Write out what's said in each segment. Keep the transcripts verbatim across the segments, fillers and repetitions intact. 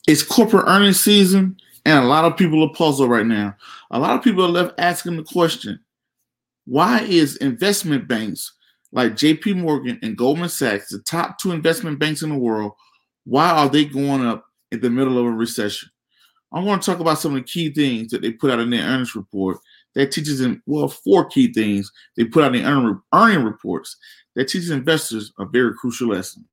It's corporate earnings season, and a lot of people are puzzled right now. A lot of people are left asking the question, why is investment banks like J P Morgan and Goldman Sachs, the top two investment banks in the world, why are they going up in the middle of a recession? I'm going to talk about some of the key things that they put out in their earnings report that teaches them, well, four key things they put out in their earning reports that teaches investors a very crucial lesson.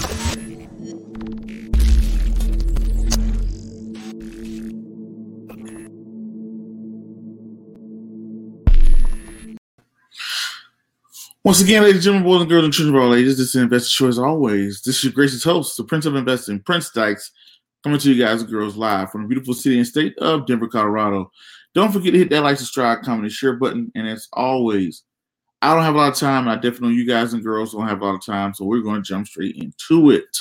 Once again, ladies and gentlemen, boys and girls, and children of all ages, this is Investor Show as always. This is your gracious host, the Prince of Investing, Prince Dykes, coming to you guys and girls live from the beautiful city and state of Denver, Colorado. Don't forget to hit that like, subscribe, comment, and share button. And as always, I don't have a lot of time, and I definitely know you guys and girls don't have a lot of time, so we're going to jump straight into it.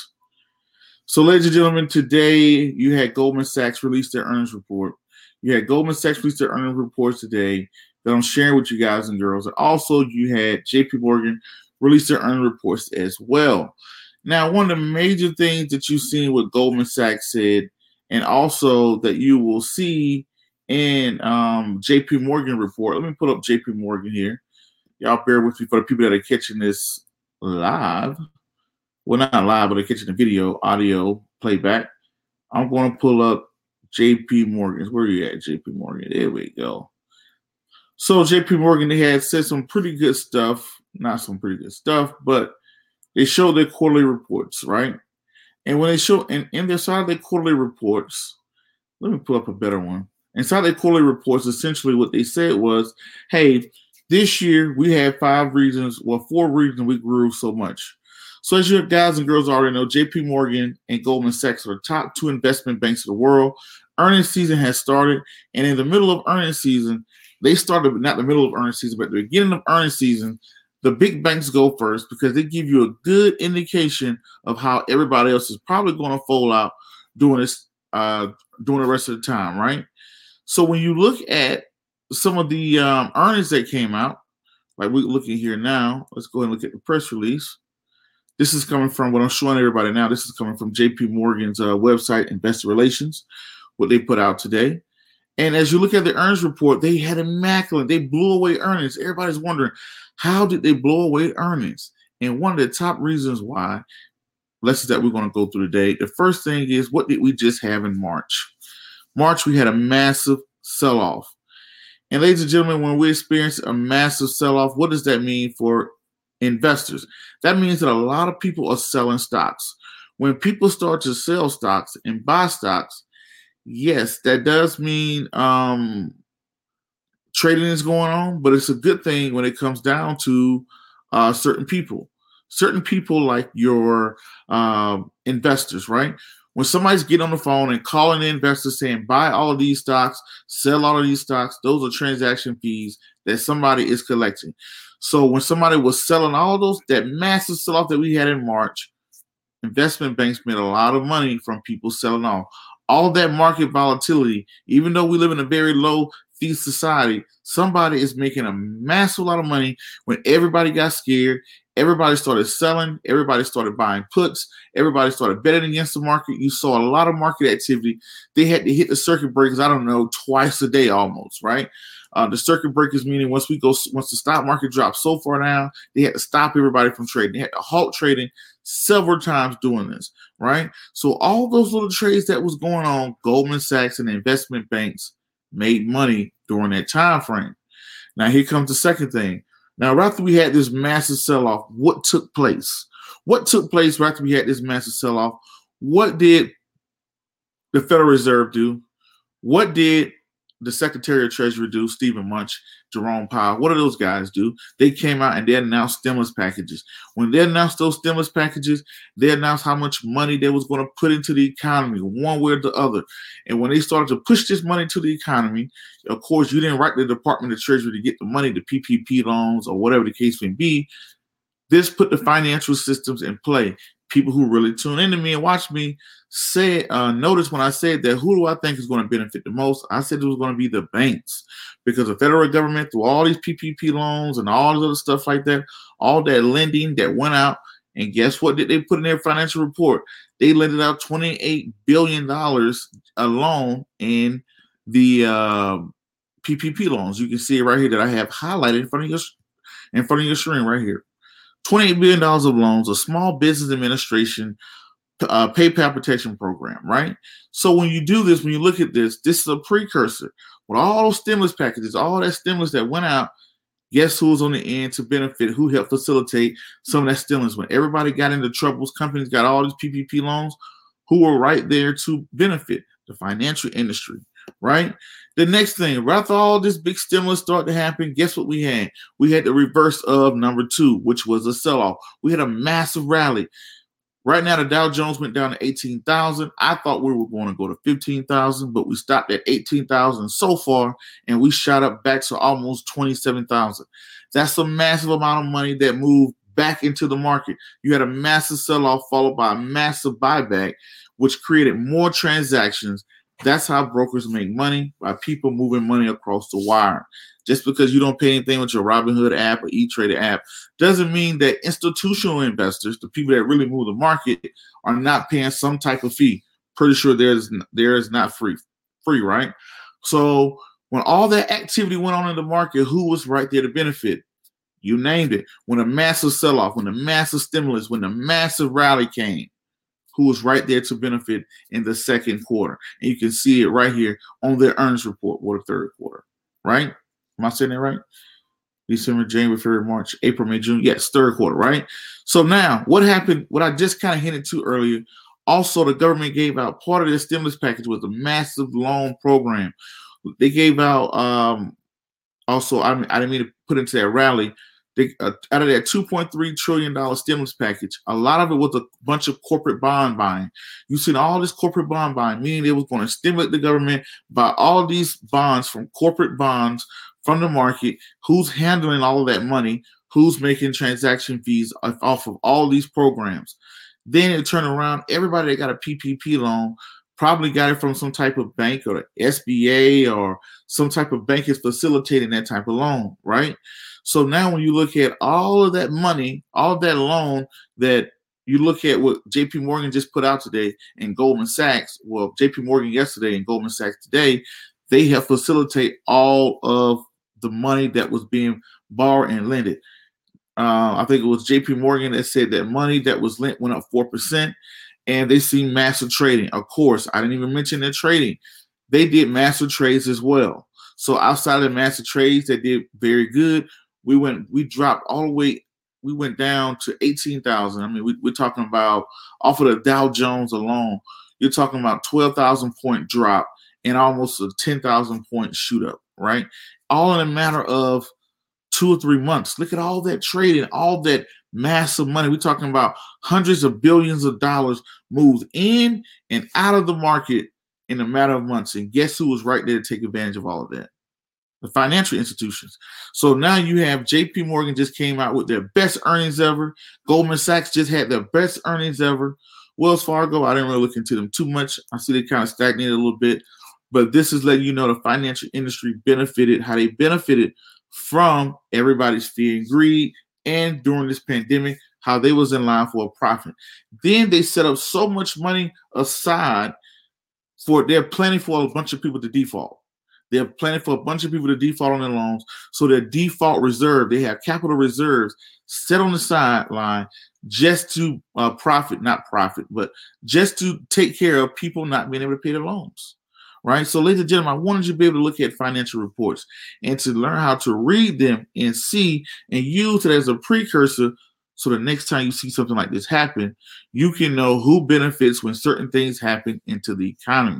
So, ladies and gentlemen, today you had Goldman Sachs release their earnings report. You had Goldman Sachs release their earnings reports today that I'm sharing with you guys and girls. And also you had J P Morgan release their earnings reports as well. Now, one of the major things that you've seen what Goldman Sachs said, and also that you will see in um, J P Morgan report. Let me put up J P Morgan here. Y'all bear with me for the people that are catching this live. Well, not live, but they're catching the video, audio playback. I'm going to pull up J P Morgan's. Where are you at, J P Morgan? There we go. So J P Morgan, they had said some pretty good stuff, not some pretty good stuff, but they showed their quarterly reports, right? And when they show, and in their side of their quarterly reports, let me pull up a better one. Inside their quarterly reports, essentially what they said was, hey, this year we had five reasons, well, four reasons we grew so much. So as you guys and girls already know, J P Morgan and Goldman Sachs are the top two investment banks of the world. Earnings season has started, and in the middle of earnings season, they started not the middle of earnings season, but the beginning of earnings season, the big banks go first because they give you a good indication of how everybody else is probably going to fold out during this, uh, during the rest of the time, right? So when you look at some of the um, earnings that came out, like we're looking here now, let's go ahead and look at the press release. This is coming from what I'm showing everybody now. This is coming from J P Morgan's uh, website, Investor Relations, what they put out today. And as you look at the earnings report, they had immaculate. They blew away earnings. Everybody's wondering, how did they blow away earnings? And one of the top reasons why, lessons that we're going to go through today, the first thing is, what did we just have in March? March, we had a massive sell-off. And ladies and gentlemen, when we experience a massive sell-off, what does that mean for investors? That means that a lot of people are selling stocks. When people start to sell stocks and buy stocks, yes, that does mean um, trading is going on, but it's a good thing when it comes down to uh, certain people. Certain people like your uh, investors, right? When somebody's getting on the phone and calling the investors saying, buy all of these stocks, sell all of these stocks, those are transaction fees that somebody is collecting. So when somebody was selling all those, that massive sell-off that we had in March, investment banks made a lot of money from people selling off. All that market volatility, even though we live in a very low fee society, somebody is making a massive lot of money when everybody got scared. Everybody started selling. Everybody started buying puts. Everybody started betting against the market. You saw a lot of market activity. They had to hit the circuit breakers, I don't know, twice a day almost, right? Uh, the circuit breakers meaning once we go, once the stock market dropped so far down, they had to stop everybody from trading. They had to halt trading several times doing this, right? So all those little trades that was going on, Goldman Sachs and the investment banks made money during that time frame. Now here comes the second thing. Now, right after we had this massive sell-off, what took place? What took place right after we had this massive sell-off? What did the Federal Reserve do? What did the Secretary of Treasury do, Stephen Munch, Jerome Powell? What do those guys do? They came out and they announced stimulus packages. When they announced those stimulus packages, they announced how much money they was going to put into the economy, one way or the other. And when they started to push this money to the economy, of course, you didn't write the Department of Treasury to get the money, the P P P loans or whatever the case may be. This put the financial systems in play. People who really tune into me and watch me say, uh, notice when I said that, who do I think is going to benefit the most? I said it was going to be the banks, because the federal government, through all these P P P loans and all this other stuff like that, all that lending that went out, and guess what did they put in their financial report? they lended out twenty-eight billion dollars alone in the uh, P P P loans. You can see it right here that I have highlighted in front of your in front of your screen right here. twenty-eight billion dollars of loans, a Small Business Administration uh, PayPal protection program, right? So when you do this, when you look at this, this is a precursor. With all those stimulus packages, all that stimulus that went out, guess who was on the end to benefit? Who helped facilitate some of that stimulus? When everybody got into troubles, companies got all these P P P loans, who were right there to benefit? The financial industry, right? The next thing, right after all this big stimulus started to happen, guess what we had? We had the reverse of number two, which was a sell-off. We had a massive rally. Right now, the Dow Jones went down to eighteen thousand. I thought we were going to go to fifteen thousand, but we stopped at eighteen thousand so far, and we shot up back to almost twenty-seven thousand. That's a massive amount of money that moved back into the market. You had a massive sell-off followed by a massive buyback, which created more transactions. That's how brokers make money, by people moving money across the wire. Just because you don't pay anything with your Robinhood app or E-Trader app doesn't mean that institutional investors, the people that really move the market, are not paying some type of fee. Pretty sure there's there is not free, free, right? So when all that activity went on in the market, who was right there to benefit? You named it. When a massive sell-off, when a massive stimulus, when the massive rally came, who was right there to benefit in the second quarter? And you can see it right here on their earnings report for the third quarter, right? Am I saying that right? December, January, February, March, April, May, June. Yes, third quarter, right? So now what happened, what I just kind of hinted to earlier, also the government gave out part of their stimulus package was a massive loan program. They gave out um, also, I, I didn't mean to put into that rally, They, uh, out of that two point three trillion dollars stimulus package, a lot of it was a bunch of corporate bond buying. You've seen all this corporate bond buying, meaning they was going to stimulate the government, buy all these bonds from corporate bonds from the market. Who's handling all of that money? Who's making transaction fees off of all these programs? Then it turned around, everybody that got a P P P loan probably got it from some type of bank or S B A or some type of bank is facilitating that type of loan, right? So now when you look at all of that money, all of that loan that you look at what J P Morgan just put out today and Goldman Sachs, well, J P Morgan yesterday and Goldman Sachs today, they have facilitate all of the money that was being borrowed and lended. Uh, I think it was J P Morgan that said that money that was lent went up four percent, and they see massive trading. Of course, I didn't even mention their trading. They did massive trades as well. So outside of the massive trades, they did very good. We went, we dropped all the way, we went down to eighteen thousand. I mean, we, we're talking about off of the Dow Jones alone, you're talking about twelve thousand point drop and almost a ten thousand point shoot up, right? All in a matter of two or three months. Look at all that trading, all that massive money. We're talking about hundreds of billions of dollars moved in and out of the market in a matter of months. And guess who was right there to take advantage of all of that? The financial institutions. So now you have J P Morgan just came out with their best earnings ever. Goldman Sachs just had their best earnings ever. Wells Fargo, I didn't really look into them too much. I see they kind of stagnated a little bit, but this is letting you know the financial industry benefited, how they benefited from everybody's fear and greed, and during this pandemic, how they was in line for a profit. Then they set up so much money aside for, they're planning for a bunch of people to default. They're planning for a bunch of people to default on their loans. So their default reserve, they have capital reserves set on the sideline just to uh, profit, not profit, but just to take care of people not being able to pay their loans, right? So ladies and gentlemen, I wanted you to be able to look at financial reports and to learn how to read them and see and use it as a precursor. So the next time you see something like this happen, you can know who benefits when certain things happen into the economy.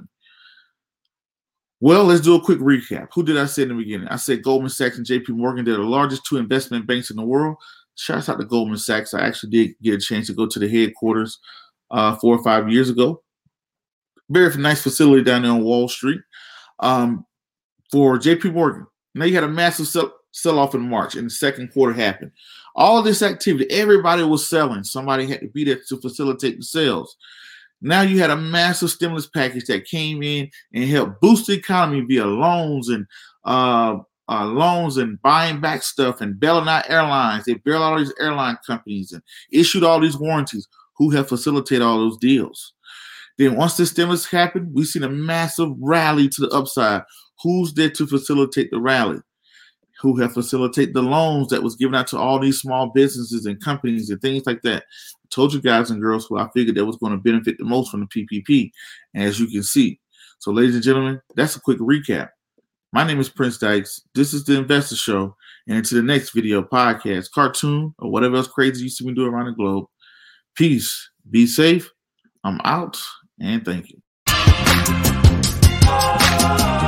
Well, let's do a quick recap. Who did I say in the beginning? I said Goldman Sachs and J P Morgan. They're the largest two investment banks in the world. Shouts out to Goldman Sachs. I actually did get a chance to go to the headquarters uh, four or five years ago. Very nice facility down there on Wall Street. Um, for J P Morgan, now you had a massive sell- sell-off in March, and the second quarter happened. All of this activity, everybody was selling. Somebody had to be there to facilitate the sales. Now you had a massive stimulus package that came in and helped boost the economy via loans and uh, uh, loans and buying back stuff and bailing out airlines. They bailed out all these airline companies and issued all these warranties. who have facilitated all those deals. Then once the stimulus happened, we've seen a massive rally to the upside. Who's there to facilitate the rally? Who have facilitated the loans that was given out to all these small businesses and companies and things like that. I told you guys and girls who I figured that was going to benefit the most from the P P P, as you can see. So ladies and gentlemen, that's a quick recap. My name is Prince Dykes. This is the Investor Show. And until the next video, podcast, cartoon, or whatever else crazy you see me do around the globe. Peace. Be safe. I'm out. And thank you.